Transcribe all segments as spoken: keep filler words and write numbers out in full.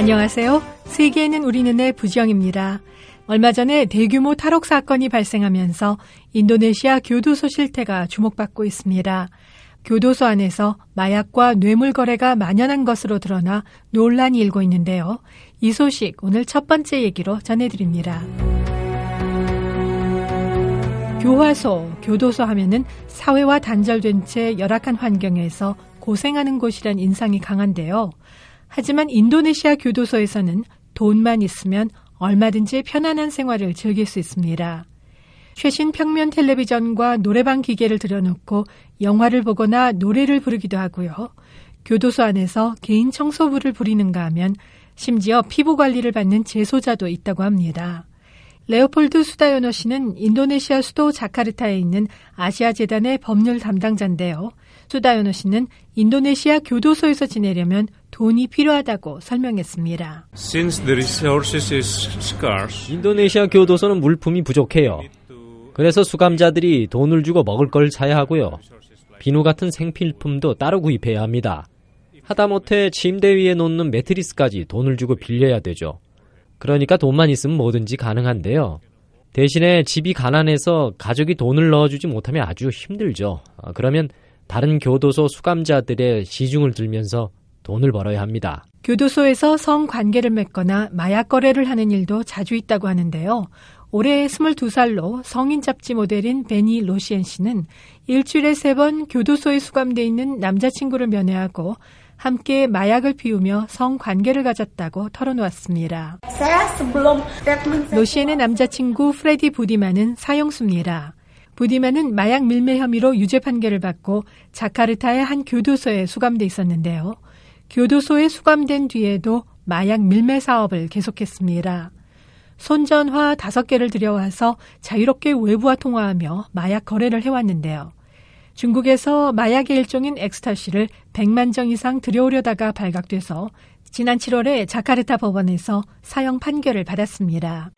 안녕하세요. 세계에는 우리 눈의 부지영입니다. 얼마 전에 대규모 탈옥 사건이 발생하면서 인도네시아 교도소 실태가 주목받고 있습니다. 교도소 안에서 마약과 뇌물 거래가 만연한 것으로 드러나 논란이 일고 있는데요. 이 소식 오늘 첫 번째 얘기로 전해드립니다. 교화소, 교도소 하면은 사회와 단절된 채 열악한 환경에서 고생하는 곳이란 인상이 강한데요. 하지만 인도네시아 교도소에서는 돈만 있으면 얼마든지 편안한 생활을 즐길 수 있습니다. 최신 평면 텔레비전과 노래방 기계를 들여놓고 영화를 보거나 노래를 부르기도 하고요. 교도소 안에서 개인 청소부를 부리는가 하면 심지어 피부 관리를 받는 재소자도 있다고 합니다. 레오폴드 수다요노 씨는 인도네시아 수도 자카르타에 있는 아시아재단의 법률 담당자인데요. 수다요노 씨는 인도네시아 교도소에서 지내려면 돈이 필요하다고 설명했습니다. Since the resources is scarce, 인도네시아 교도소는 물품이 부족해요. 그래서 수감자들이 돈을 주고 먹을 걸 사야 하고요. 비누 같은 생필품도 따로 구입해야 합니다. 하다못해 침대 위에 놓는 매트리스까지 돈을 주고 빌려야 되죠. 그러니까 돈만 있으면 뭐든지 가능한데요. 대신에 집이 가난해서 가족이 돈을 넣어주지 못하면 아주 힘들죠. 그러면 다른 교도소 수감자들의 시중을 들면서 돈을 벌어야 합니다. 교도소에서 성관계를 맺거나 마약 거래를 하는 일도 자주 있다고 하는데요. 올해 스물두 살로 성인 잡지 모델인 베니 로시엔 씨는 일주일에 세 번 교도소에 수감돼 있는 남자친구를 면회하고 함께 마약을 피우며 성관계를 가졌다고 털어놓았습니다. 로시엔의 남자친구 프레디 부디만은 사형수입니다. 부디만은 마약 밀매 혐의로 유죄 판결을 받고 자카르타의 한 교도소에 수감돼 있었는데요. 교도소에 수감된 뒤에도 마약 밀매 사업을 계속했습니다. 손전화 다섯 개를 들여와서 자유롭게 외부와 통화하며 마약 거래를 해왔는데요. 중국에서 마약의 일종인 엑스타시를 백만 정 이상 들여오려다가 발각돼서 지난 칠월에 자카르타 법원에서 사형 판결을 받았습니다.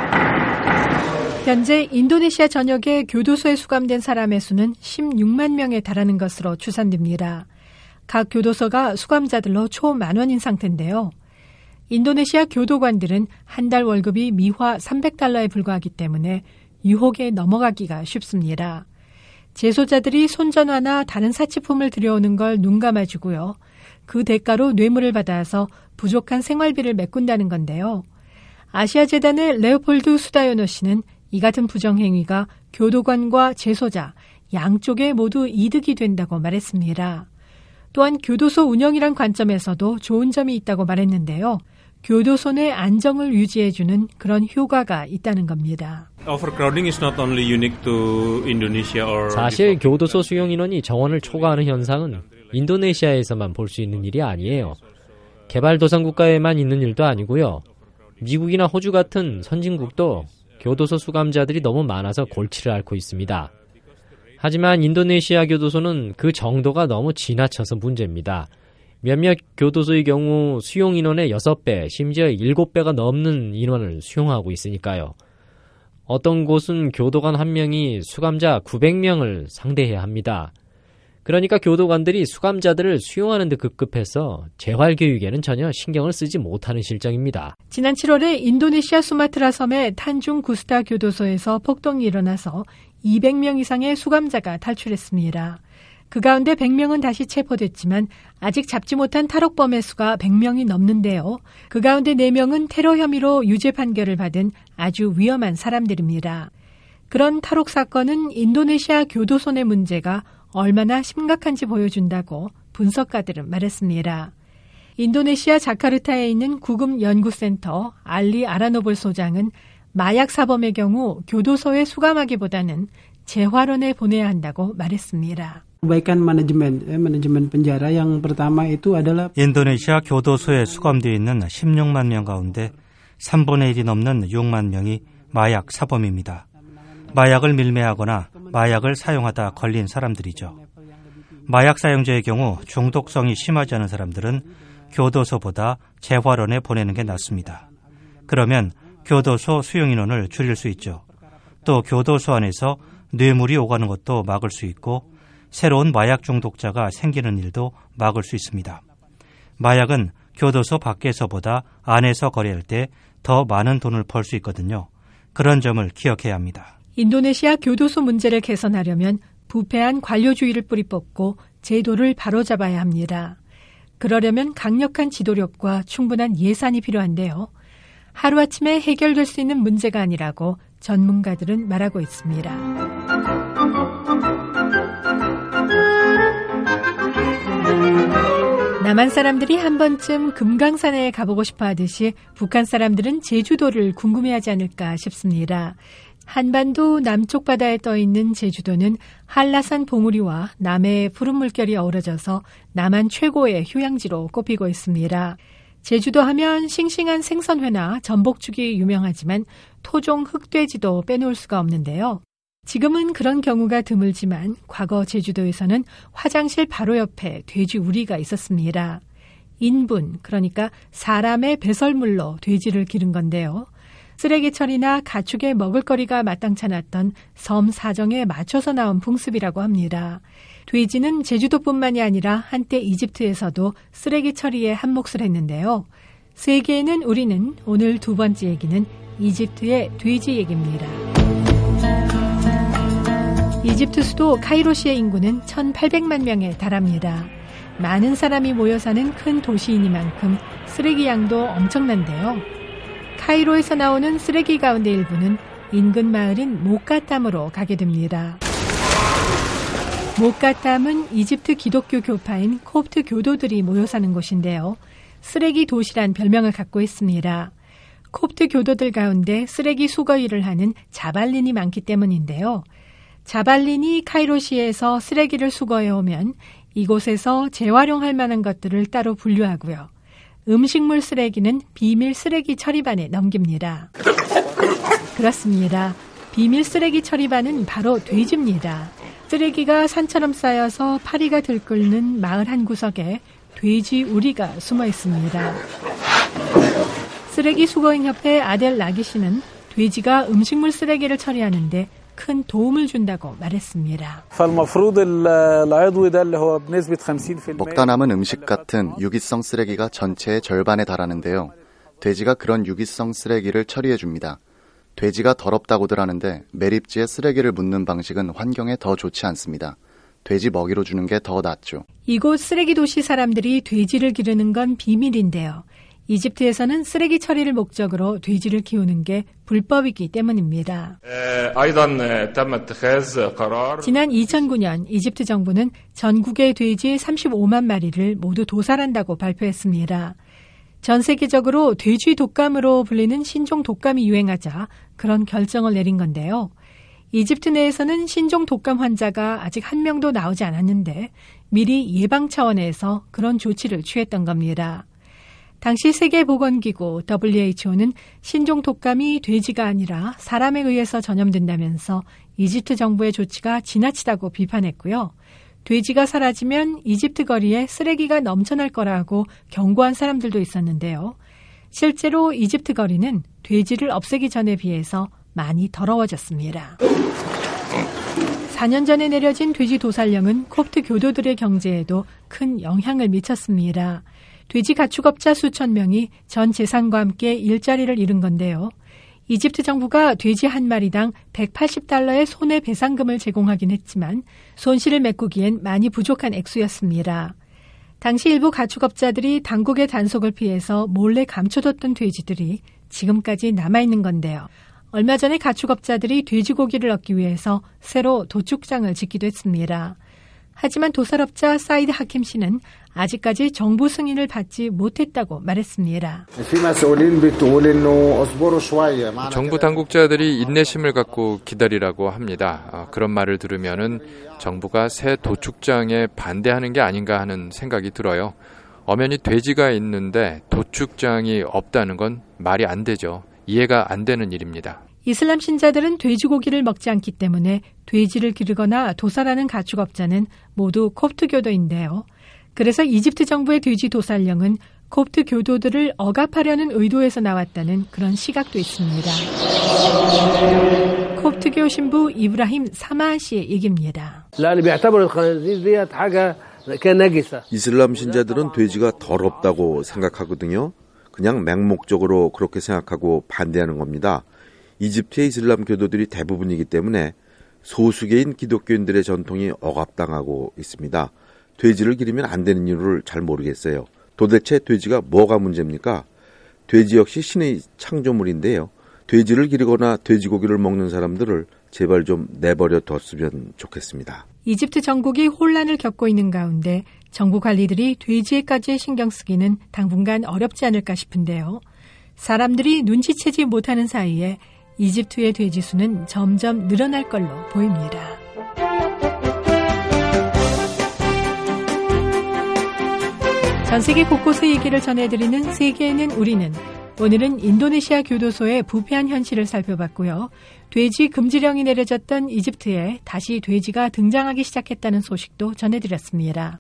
현재 인도네시아 전역의 교도소에 수감된 사람의 수는 십육만 명에 달하는 것으로 추산됩니다. 각 교도소가 수감자들로 초만원인 상태인데요. 인도네시아 교도관들은 한 달 월급이 미화 삼백 달러에 불과하기 때문에 유혹에 넘어가기가 쉽습니다. 재소자들이 손전화나 다른 사치품을 들여오는 걸 눈 감아주고요. 그 대가로 뇌물을 받아서 부족한 생활비를 메꾼다는 건데요. 아시아재단의 레오폴드 수다요노 씨는 이 같은 부정행위가 교도관과 재소자 양쪽에 모두 이득이 된다고 말했습니다. 또한 교도소 운영이란 관점에서도 좋은 점이 있다고 말했는데요. 교도소 내 안정을 유지해주는 그런 효과가 있다는 겁니다. 사실 교도소 수용 인원이 정원을 초과하는 현상은 인도네시아에서만 볼 수 있는 일이 아니에요. 개발도상국가에만 있는 일도 아니고요. 미국이나 호주 같은 선진국도 교도소 수감자들이 너무 많아서 골치를 앓고 있습니다. 하지만 인도네시아 교도소는 그 정도가 너무 지나쳐서 문제입니다. 몇몇 교도소의 경우 수용 인원의 여섯 배, 심지어 일곱 배가 넘는 인원을 수용하고 있으니까요. 어떤 곳은 교도관 한 명이 수감자 구백 명을 상대해야 합니다. 그러니까 교도관들이 수감자들을 수용하는 데 급급해서 재활교육에는 전혀 신경을 쓰지 못하는 실정입니다. 지난 칠월에 인도네시아 수마트라 섬의 탄중 구스타 교도소에서 폭동이 일어나서 이백 명 이상의 수감자가 탈출했습니다. 그 가운데 백 명은 다시 체포됐지만 아직 잡지 못한 탈옥범의 수가 백 명이 넘는데요. 그 가운데 네 명은 테러 혐의로 유죄 판결을 받은 아주 위험한 사람들입니다. 그런 탈옥 사건은 인도네시아 교도소 내 문제가 얼마나 심각한지 보여준다고 분석가들은 말했습니다. 인도네시아 자카르타에 있는 구급 연구센터 알리 아라노볼 소장은 마약 사범의 경우 교도소에 수감하기보다는 재활원에 보내야 한다고 말했습니다. 인도네시아 교도소에 수감되어 있는 십육만 명 가운데 삼분의 일이 넘는 육만 명이 마약 사범입니다. 마약을 밀매하거나 마약을 사용하다 걸린 사람들이죠. 마약 사용자의 경우 중독성이 심하지 않은 사람들은 교도소보다 재활원에 보내는 게 낫습니다. 그러면 교도소 수용 인원을 줄일 수 있죠. 또 교도소 안에서 뇌물이 오가는 것도 막을 수 있고 새로운 마약 중독자가 생기는 일도 막을 수 있습니다. 마약은 교도소 밖에서보다 안에서 거래할 때 더 많은 돈을 벌 수 있거든요. 그런 점을 기억해야 합니다. 인도네시아 교도소 문제를 개선하려면 부패한 관료주의를 뿌리 뽑고 제도를 바로잡아야 합니다. 그러려면 강력한 지도력과 충분한 예산이 필요한데요. 하루아침에 해결될 수 있는 문제가 아니라고 전문가들은 말하고 있습니다. 남한 사람들이 한 번쯤 금강산에 가보고 싶어 하듯이 북한 사람들은 제주도를 궁금해하지 않을까 싶습니다. 한반도 남쪽 바다에 떠있는 제주도는 한라산 봉우리와 남해의 푸른 물결이 어우러져서 남한 최고의 휴양지로 꼽히고 있습니다. 제주도 하면 싱싱한 생선회나 전복죽이 유명하지만 토종 흑돼지도 빼놓을 수가 없는데요. 지금은 그런 경우가 드물지만 과거 제주도에서는 화장실 바로 옆에 돼지 우리가 있었습니다. 인분, 그러니까 사람의 배설물로 돼지를 기른 건데요. 쓰레기 처리나 가축의 먹을거리가 마땅찮았던 섬 사정에 맞춰서 나온 풍습이라고 합니다. 돼지는 제주도뿐만이 아니라 한때 이집트에서도 쓰레기 처리에 한몫을 했는데요. 세계에는 우리는 오늘 두 번째 얘기는 이집트의 돼지 얘기입니다. 이집트 수도 카이로시의 인구는 천팔백만 명에 달합니다. 많은 사람이 모여 사는 큰 도시이니만큼 쓰레기 양도 엄청난데요. 카이로에서 나오는 쓰레기 가운데 일부는 인근 마을인 모카탐으로 가게 됩니다. 모카탐은 이집트 기독교 교파인 콥트 교도들이 모여 사는 곳인데요. 쓰레기 도시란 별명을 갖고 있습니다. 콥트 교도들 가운데 쓰레기 수거 일을 하는 자발린이 많기 때문인데요. 자발린이 카이로시에서 쓰레기를 수거해오면 이곳에서 재활용할 만한 것들을 따로 분류하고요. 음식물 쓰레기는 비밀 쓰레기 처리반에 넘깁니다. 그렇습니다. 비밀 쓰레기 처리반은 바로 돼지입니다. 쓰레기가 산처럼 쌓여서 파리가 들끓는 마을 한 구석에 돼지 우리가 숨어 있습니다. 쓰레기 수거인 협회 아델 라기 씨는 돼지가 음식물 쓰레기를 처리하는데 큰 도움을 준다고 말했습니다. 먹다 남은 음식 같은 유기성 쓰레기가 전체의 절반에 달하는데요. 돼지가 그런 유기성 쓰레기를 처리해 줍니다. 돼지가 더럽다고들 하는데 매립지에 쓰레기를 묻는 방식은 환경에 더 좋지 않습니다. 돼지 먹이로 주는 게 더 낫죠. 이곳 쓰레기 도시 사람들이 돼지를 기르는 건 비밀인데요. 이집트에서는 쓰레기 처리를 목적으로 돼지를 키우는 게 불법이기 때문입니다. 지난 이천구 년 이집트 정부는 전국의 돼지 삼십오만 마리를 모두 도살한다고 발표했습니다. 전 세계적으로 돼지 독감으로 불리는 신종 독감이 유행하자 그런 결정을 내린 건데요. 이집트 내에서는 신종 독감 환자가 아직 한 명도 나오지 않았는데 미리 예방 차원에서 그런 조치를 취했던 겁니다. 당시 세계보건기구 더블유 에이치 오는 신종 독감이 돼지가 아니라 사람에 의해서 전염된다면서 이집트 정부의 조치가 지나치다고 비판했고요. 돼지가 사라지면 이집트 거리에 쓰레기가 넘쳐날 거라고 경고한 사람들도 있었는데요. 실제로 이집트 거리는 돼지를 없애기 전에 비해서 많이 더러워졌습니다. 사 년 전에 내려진 돼지 도살령은 콥트 교도들의 경제에도 큰 영향을 미쳤습니다. 돼지 가축업자 수천 명이 전 재산과 함께 일자리를 잃은 건데요. 이집트 정부가 돼지 한 마리당 백팔십 달러의 손해배상금을 제공하긴 했지만 손실을 메꾸기엔 많이 부족한 액수였습니다. 당시 일부 가축업자들이 당국의 단속을 피해서 몰래 감춰뒀던 돼지들이 지금까지 남아있는 건데요. 얼마 전에 가축업자들이 돼지고기를 얻기 위해서 새로 도축장을 짓기도 했습니다. 하지만 도살업자 사이드 하킴 씨는 아직까지 정부 승인을 받지 못했다고 말했습니다. 정부 당국자들이 인내심을 갖고 기다리라고 합니다. 그런 말을 들으면은 정부가 새 도축장에 반대하는 게 아닌가 하는 생각이 들어요. 엄연히 돼지가 있는데 도축장이 없다는 건 말이 안 되죠. 이해가 안 되는 일입니다. 이슬람 신자들은 돼지고기를 먹지 않기 때문에 돼지를 기르거나 도살하는 가축업자는 모두 콥트 교도인데요. 그래서 이집트 정부의 돼지 도살령은 콥트 교도들을 억압하려는 의도에서 나왔다는 그런 시각도 있습니다. 콥트교 신부 이브라힘 사마한 씨의 얘기입니다. 이슬람 신자들은 돼지가 더럽다고 생각하거든요. 그냥 맹목적으로 그렇게 생각하고 반대하는 겁니다. 이집트의 이슬람 교도들이 대부분이기 때문에 소수개인 기독교인들의 전통이 억압당하고 있습니다. 돼지를 기르면 안 되는 이유를 잘 모르겠어요. 도대체 돼지가 뭐가 문제입니까? 돼지 역시 신의 창조물인데요. 돼지를 기르거나 돼지고기를 먹는 사람들을 제발 좀 내버려 뒀으면 좋겠습니다. 이집트 전국이 혼란을 겪고 있는 가운데 정부 관리들이 돼지에까지 신경 쓰기는 당분간 어렵지 않을까 싶은데요. 사람들이 눈치채지 못하는 사이에 이집트의 돼지 수는 점점 늘어날 걸로 보입니다. 전 세계 곳곳의 얘기를 전해드리는 세계에는 우리는, 오늘은 인도네시아 교도소의 부패한 현실을 살펴봤고요. 돼지 금지령이 내려졌던 이집트에 다시 돼지가 등장하기 시작했다는 소식도 전해드렸습니다.